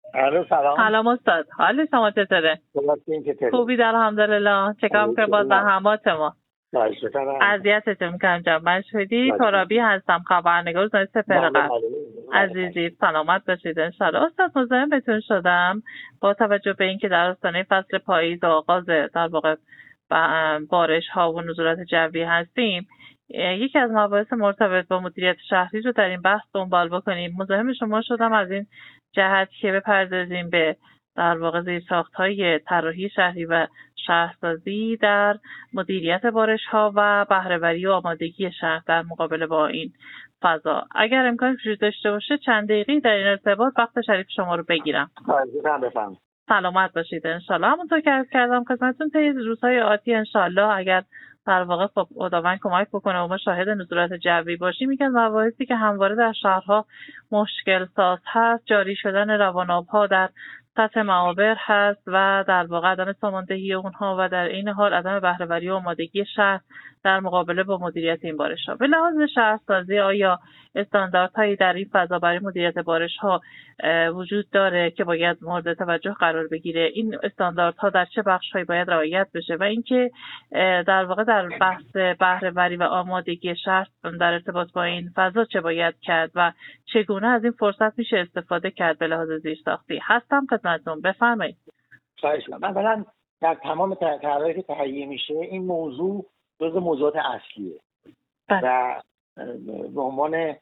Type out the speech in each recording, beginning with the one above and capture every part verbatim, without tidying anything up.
الو سلام. سلام استاد، حال شما چطوره؟ خوبی الحمدلله. چکار میکنه باز زحمات ما؟ اذیتتون میکنم جناب مشهدی. ترابی هستم، خبرنگار روزنامه سپهر. عزیزی سلامت باشید انشالله. استاد مزاحم بهتون شدم با توجه به اینکه در آستانه فصل پاییز و آغاز در واقع بارش ها و نزولات جوی هستیم، یکی از مباحث مرتبط با مدیریت شهری رو در این بحث دنبال بکنیم. مزاحم شما شدم از این جهت که بپردازیم به در واقع زیرساخت‌های طراحی شهری و شهرسازی در مدیریت بارش‌ها و بهره‌وری و آمادگی شهر در مقابله با این فضا. اگر امکان وجود داشته باشه چند دقیقه‌ای در این ارتباط وقت شریف شما رو بگیرم. بفهم. سلامت باشید انشالله. همونطور که عرض کردم خدمتتون طی روزهای آتی انشالله اگر در واقع خب خداوند کمک بکنه و ما شاهد نزولات جوی باشیم، یکی از مباحثی که همواره در شهرها مشکل ساز هست جاری شدن رواناب‌ها در سطح معابر هست و در واقع عدم ساماندهی اونها و در این حال عدم بهره‌وری و آمادگی شهر در مقابله با مدیریت این بارش‌ها. به لحاظ شهرسازی آیا استانداردهایی در این فضا برای مدیریت بارش‌ها وجود داره که باید مورد توجه قرار بگیره؟ این استانداردها در چه بخش‌هایی باید رعایت بشه و اینکه در واقع در بحث بهره‌وری و آمادگی شهر در ارتباط با این فضا چه باید کرد و چگونه از این فرصت میشه استفاده کرد به لحاظ زیرساختی؟ هستم خدمتتون، بفرمایید. خواهش می‌کنم. مثلا در تمام طرح‌هایی که تهیه میشه این موضوع جزو موضوعات اصلیه بله. و به عنوان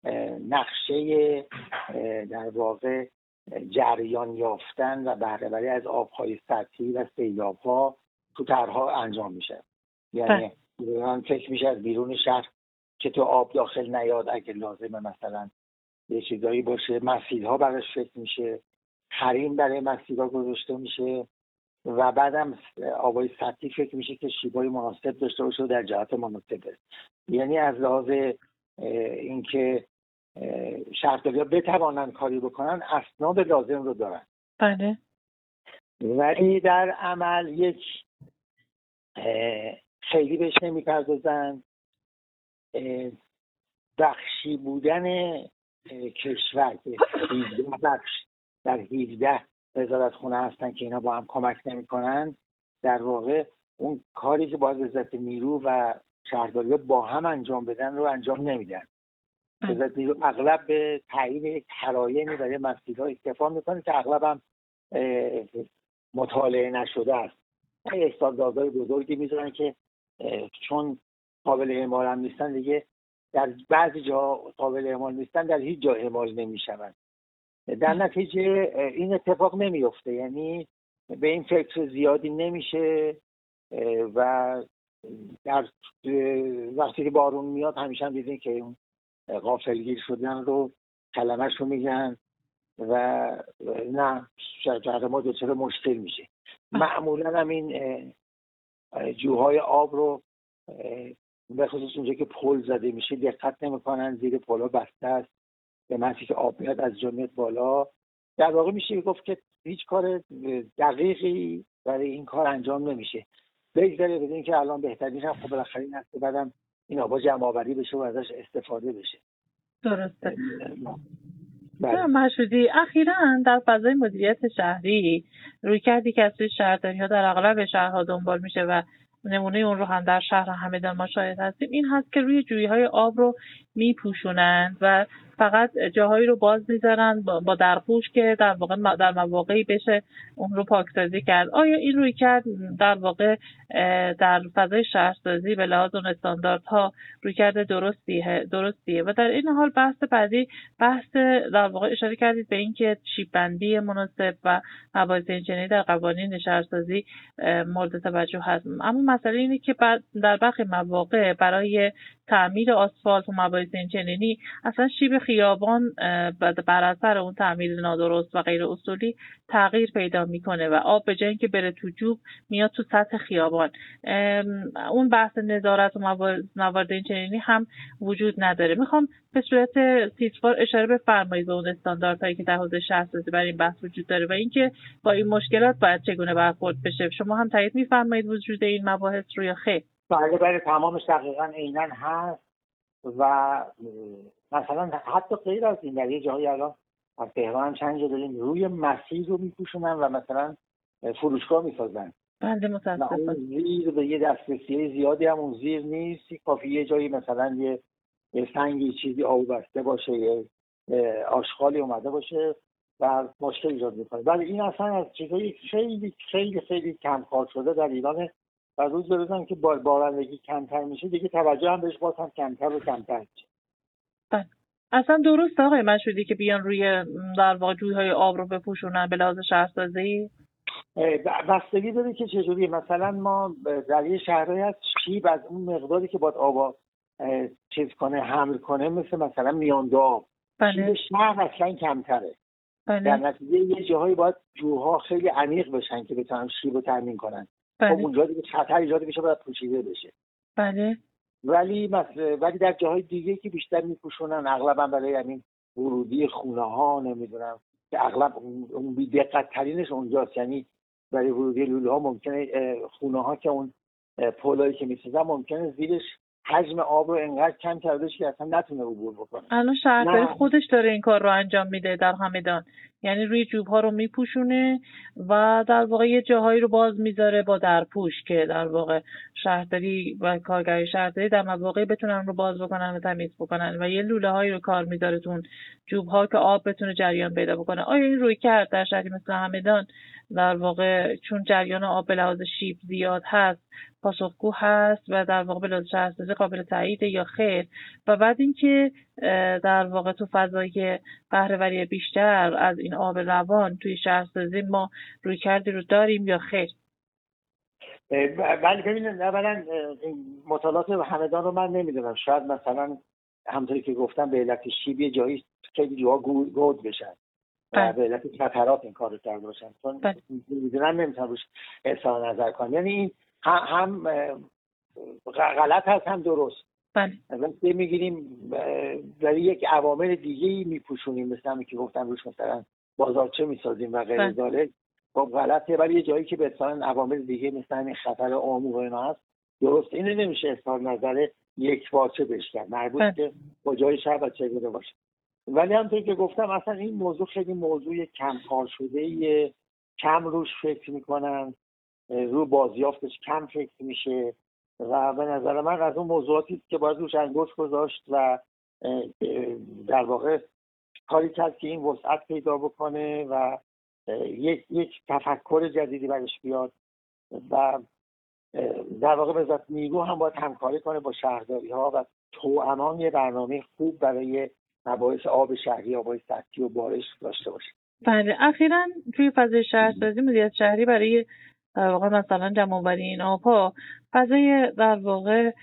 نقشه در واقع جریان یافتن و بهره‌وری از آب‌های سطحی و سیلاب‌ها تو طرح‌ها انجام میشه. یعنی من فکر میشه از بیرون شهر که تو آب داخل نیاد اگه لازمه مثلا یه چیزایی باشه، مسیرها براش فکر میشه، حریم برای مسیرها گذاشته میشه و بعدم آبای سطحی فکر میشه که شیبای مناسب داشته باشه و در جهت مناسبه. یعنی از لحاظ اینکه شهرداری‌ها بتوانن کاری بکنن اسناد لازم رو دارن. بله. ولی در عمل یک خیلی بهش نمیپردازن. بخشی بودن کشور که هجده بخش در هجده وزارت خونه هستن که اینا با هم کمک نمی‌کنن، در واقع اون کاری که باید وزارت نیرو و شهرداری‌ها با هم انجام بدن رو انجام نمیدن. وزارت نیرو اغلب به تعیین یک طرایمی برای مسیرها اکتفا میکنه که اغلب هم مطالعه نشده است. این استانداردهای بزرگی میذارن که چون قابل اعمال هم نیستن دیگه در بعضی جا قابل اعمال نیستن در هیچ جا اعمال نمیشون. در نتیجه این اتفاق نمیفته، یعنی به این فکر زیادی نمیشه و در وقتی که بارون میاد همیشه هم دیدین که اون غافلگیر شدن رو کلمش رو میگن و نه شهر ما دچار مشکل میشه. معمولا هم این جوهای آب رو به خصوص اونجا که پل زده میشه دقت نمیکنن، زیر پل‌ها بسته است به معنی که آب میاد از جا میاد بالا. در واقع میشه گفت که هیچ کار دقیقی برای این کار انجام نمیشه. بگذاره بدین که الان بهترین هم خب بالاخره این هست که بعدم این آبا جمع آوری بشه و ازش استفاده بشه. درسته. بله. مشهدی اخیراً در فضای مدیریت شهری روی کردی که از سوی شهرداری‌ها در اغلب شهرها دنبال میشه و نمونه اون رو هم در شهر همدان ما شاهد هستیم، این هست که روی جویهای آب رو میپوشونن و فقط جاهایی رو باز میذارن با درپوش که در واقع در مواقعی بشه اون رو پاکسازی کرد. آیا این روی کرد در واقع در فضای شهرسازی به لحاظ اون استانداردها روی کرده درستیه درستیه و در این حال بحث بعدی بحث در واقع اشاره کردید به این که چیپ بندی مناسب و مباحث اینچنینی در قوانین شهرسازی مورد توجه هست، اما مسئله اینه که در برخی مواقع برای تعمیر آسفالت و مباحث اینچنینی اصلا شیب خیابان بر اثر اون تعمیر نادرست و غیر اصولی تغییر پیدا میکنه و آب به جای اینکه بره تو جوب میاد تو سطح خیابان. اون بحث نظارت و موارد اینچنینی هم وجود نداره. میخوام به صورت تیتروار اشاره بفرمایید به اون استانداردهایی که در حوزه شهرسازی برای این بحث وجود داره و اینکه با این مشکلات باید چگونه برخورد بشه. شما هم تایید میفرمایید وجود این مباحث رو یا خیر؟ بله بله تمامش دقیقاً عیناً هست و مثلا حتی غیر از این در یه جایی الان از تهران هم چند جا داریم روی مسیر رو میپوشونن و مثلا فروشگاه میسازن. بله متاسفم. زیر به یه دسترسی زیادی هم اون زیر نیست، کافی یه جایی مثلا یه یه سنگی چیزی آب بسته باشه، یه آشغالی اومده باشه و مشکل ایجاد میکنه. ولی این اصلا از چیزایی خیلی خیلی خیلی کم کار شده در ایران و روز به روز هم که بارندگی کمتر میشه دیگه توجه هم بهش باز هم کمتر و کمتر میشه. بله اصلا درست آقای مشهودی که بیان روی در واقع جویهای آب رو بپوشونن به لحاظ شهرسازی؟ بستگی داره که چجوریه. مثلا ما در یه شهرهایی هست شیب از اون مقداری که باید آب چیز کنه حمل کنه مثل مثلا میانده آب، شیب شهر اصلا کمتره. بله. در نتیجه یه جاهایی باید جوها خیلی عمیق بشن که بتونن شیب رو تامین کنن. بله. خب اونجا دیگه خطر ایجاد میشه، باید پوشیده بشه. بله. ولی مثلا ولی در جاهای دیگه که بیشتر میپوشونن اغلبا برای همین ورودی خونه ها، نمیدونم که اغلب اون بی دقت ترینش اونجاست، یعنی برای ورودی لوله ها ممکنه خونه ها که اون پولایی که میسازن ممکنه زیرش حجم آب رو انقدر کم کرده که اصلا نتونه عبور بکنه. الان شهرداری خودش داره این کار رو انجام میده در همدان، یعنی روی جوب ها رو میپوشونه و در واقع یه جاهایی رو باز میذاره با درپوش که در واقع شهرداری و کارگرای شهرداری در مواقعی بتونن رو باز بکنن و تمیز بکنن و یه لوله هایی رو کار میذاره تون جوب ها که آب بتونه جریان پیدا بکنه. آیا این روی کرد در شهری مثل همدان در واقع چون جریان آب به لحاظ شیب زیاد هست پاسخگو هست و در واقع به لحاظ شهرسازی قابل تایید یا خیر؟ و بعد اینکه در واقع تو فضای بهره‌وری بیشتر از این آب روان توی شهرسازی ما روی کردی رو داریم یا خیر؟ ولی ببینید اولا مطالعات همدان رو من نمیدونم، شاید مثلا همونطوری که گفتم به علت شیب یه جایی خیلی جاها گود بشن و به علت خطرات این کار رو کرده باشن، چون میدونم نمیتونم روش اظهار نظر کنم. یعنی این هم غلط هست هم درست. بله. وقتی میگیریم برای یک عوامل دیگه‌ای میپوشونیم مثل همین که گفتم روش مثلا بازارچه میسازیم و غیر ذالک، خب غلطه. ولی یه جایی که به اصطلاح عوامل دیگه مثل همین خطر عموم و اینا هست درست، اینو نمیشه اظهار نظر یک پارچه بهش کرد، مربوط که کجای شهر و چگونه باشه. ولی همونطور که گفتم اصلا این موضوع خیلی موضوع کم کار شده‌ایه، کم روش فکر میکنن، رو بازیافتش کم فکر میشه و به نظر من از اون موضوعاتی که باید روش انگشت گذاشت و در واقع کاری کرد که این وسعت پیدا بکنه و یک یک تفکر جدیدی برش بیاد و در واقع به ذات نیرو هم باید همکاری کنه با شهرداری ها و توأمان یه برنامه خوب برای مباحث آب شهری، آبای سطحی و بارش داشته باشه. بله. اخیراً توی فضای شهرسازی مدیریت شهری برای در واقع مثلا جمع‌آوری این آب‌ها فضای در واقع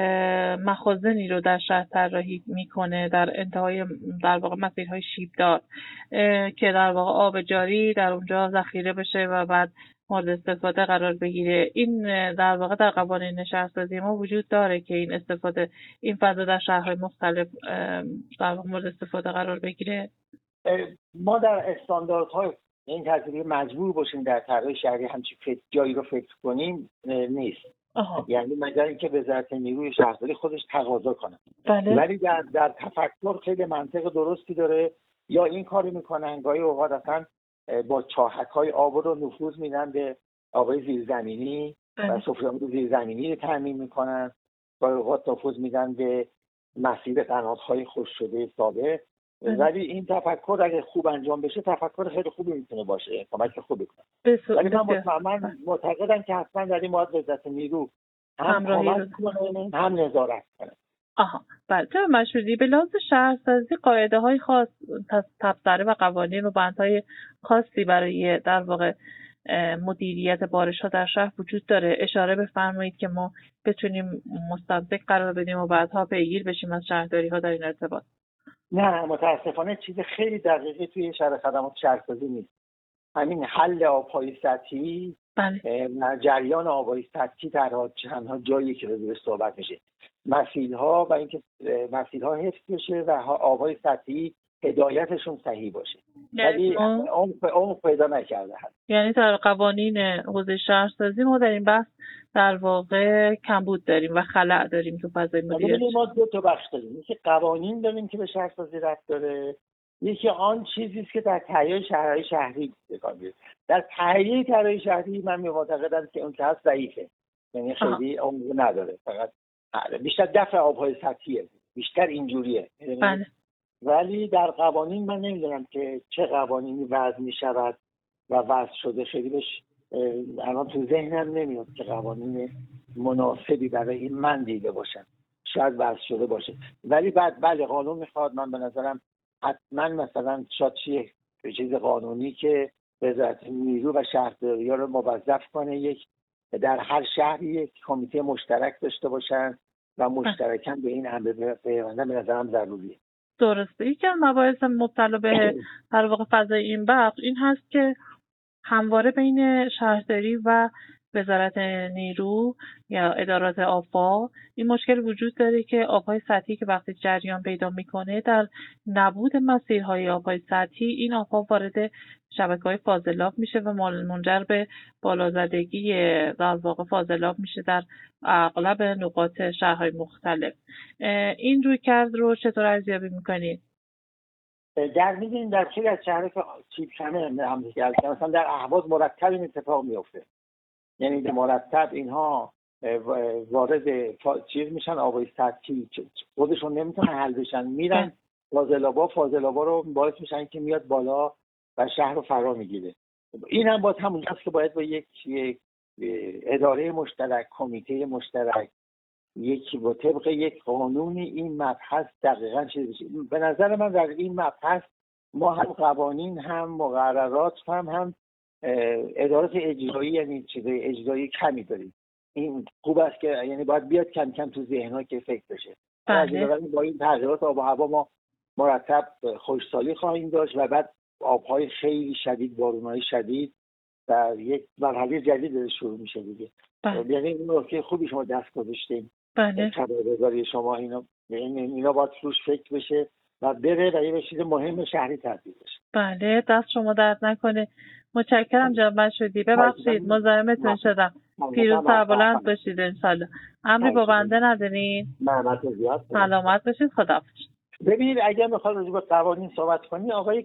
مخازنی رو در شهر طراحی میکنه در انتهای در واقع مسیرهای شیبدار که در واقع آب جاری در اونجا ذخیره بشه و بعد مورد استفاده قرار بگیره. این در واقع در قوانین شهرسازی ما وجود داره که این استفاده این فضا در شهرهای مختلف در واقع مورد استفاده قرار بگیره. ما در استانداردهای این ترتیبی مجبور باشیم در طراحی شهری همچین فکر جایی رو فکر کنیم نیست. آها. یعنی مگر اینکه وزارت نیروی شهرداری خودش تقاضا کنه. بله. ولی در در تفکر خیلی منطق درستی داره، یا این کاری میکنن گاهی اوقات اصلا با چاهک‌های آب رو نفوذ میدن به آبای زیرزمینی و سفره‌های زیرزمینی رو تامین میکنن، گاهی اوقات نفوذ میدن به مسیر قنات‌های خشک شده سابق. ولی این تفکر اگه خوب انجام بشه تفکر خیلی خوبی میتونه باشه، کمک خوبی کنه. ولی من مطمئن معتقدم که حتما در این باید وزارت نیرو هم کمک کنه هم نظارت کنه. آها. بله. جناب مشهودی به لحاظ شهرسازی قاعده های خاص، تبصره و قوانین و بندهای خاصی برای در واقع مدیریت بارش ها در شهر وجود داره. اشاره بفرمایید که ما بتونیم مستمسک قرار بدیم و بعدها پیگیر بشیم از شهرداری ها در این ارتباط. نه متاسفانه چیز خیلی دقیقی توی شهر خدمات شهرسازی نیست. همین حل آب‌های سطحی، بله. جریان آب‌های سطحی در چندها جایی که روش صحبت میشه، مسیرها و اینکه مسیرها حفظ بشه و آب‌های سطحی هدایتشون صحیح باشه، ولی اون پیدا نکرده هست. یعنی در قوانین حوزه شهرسازی ما در این بحث در واقع کمبود داریم و خلأ داریم تو فضای مدیریت. ما دو تا بخش داریم، یکی قوانین داریم که به شهرسازی ربط داره یکی آن چیزی است که در تهیه شهرهای شهری بکار میره. در تهیه طرح شهری من معتقدم که اون که هست ضعیفه، یعنی خیلی عمق نداره، فقط بیشتر دفع آبهای سطحیه، بیشتر اینجوریه. بله. ولی در قوانین من نمیدونم که چه قوانینی وضع میشود و وضع شده، خیلی بهش الان تو ذهنم نمیاد که قوانین مناسبی برای این من دیده باشن. شاید وضع شده باشه ولی بعد بله قانون میخواد. من به نظرم حتما مثلا شاید چیه چیز قانونی که وزارت نیرو و شهرداری‌ها رو موظف کنه یک در هر شهری یک کمیته مشترک داشته باشن و مشترکاً به این امر پیوندن به نظرم ضروریه. درسته. یکی از مباحث مبتلا به در واقع فضای این بخش این هست که همواره بین شهرداری و وزارت نیرو یا ادارات آبها این مشکل وجود داره که آبهای سطحی که وقتی جریان پیدا میکنه در نبود مسیرهای آبهای سطحی این آبها وارد شبکه‌های فاضلاب میشه و منجر به بالازدگی در واقع فاضلاب میشه در اغلب نقاط شهرهای مختلف. این رویکرد رو چطور ارزیابی میکنید؟ در میدونیم در خیلی از شهرها که چیپ کمه هم دیگه مثلا در اهواز مرتب این اتفاق میفته، یعنی در مرتب اینها وارد چیز میشن آبای سطحی خودشون نمیتونن حل بشن، میرن فاضلابا فاضلابا رو باعث میشن که میاد بالا و شهر رو فرا میگیره. این هم باز همونجاست که باید با یک اداره مشترک، کمیته مشترک، یک با طبق یک قانونی این مبحث دقیقاً چیز بشه. به نظر من در این مبحث ما هم قوانین هم مقررات هم هم ادارات اجرایی یعنی چیزای اجرایی کمی داریم. این خوب است که یعنی باید بیاد کم کم تو ذهن‌ها که فکر بشه. بله. با این تغییرات آب و هوا ما مرتب خشکسالی خواهیم داشت و بعد آب‌های خیلی شدید، بارون‌های شدید و یک مرحله جدید شروع میشه دیگه. یعنی این نکته خوبی شما دست گذاشتین. بله. خبرگزاری شما اینا اینا باید روش فکر بشه و بره و یه چیز مهم شهری تبدیل بشه. بله دست شما درد نکنه. متشکرم جناب مشهودی. ببخشید مزاحمتون شدم. پیروز سربلند باشید انشالله. امری با بنده ندارین؟ نه زیاد. سلامت باشید. خداحافظ. ببینید اگر میخواد راجع به قوانین صحبت کنی آقای